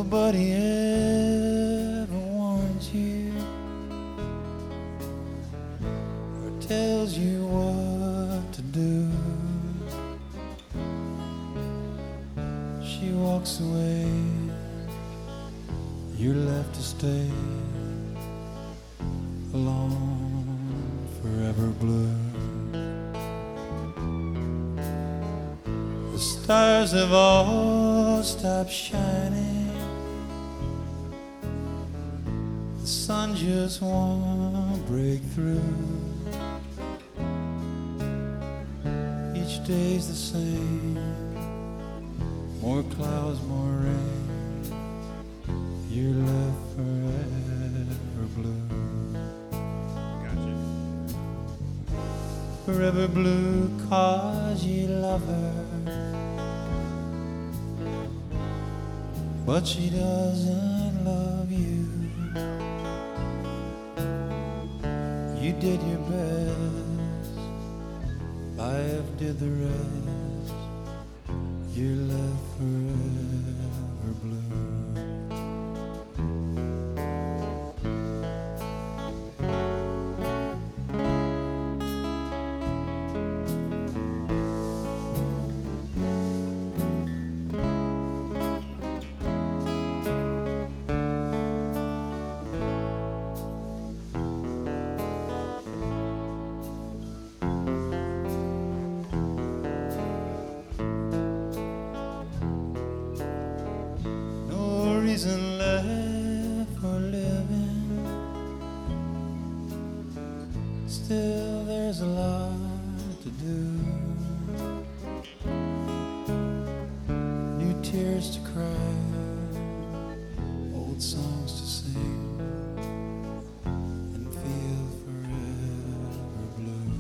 Nobody ever warns you or tells you what to do. She walks away, you're left to stay alone, forever blue. The stars have all stopped shining. The sun just won't break through. Each day's the same. More clouds, more rain. You're left forever blue. Gotcha. Forever blue 'cause you love her, but she doesn't love you. You did your best, life did the rest. You're left forever blue. Reason left for living. Still there's a lot to do. New tears to cry, old songs to sing, and feel forever blue.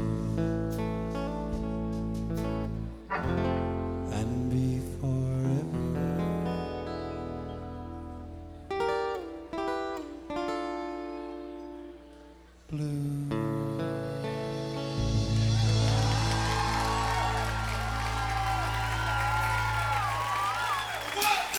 And be forever blue.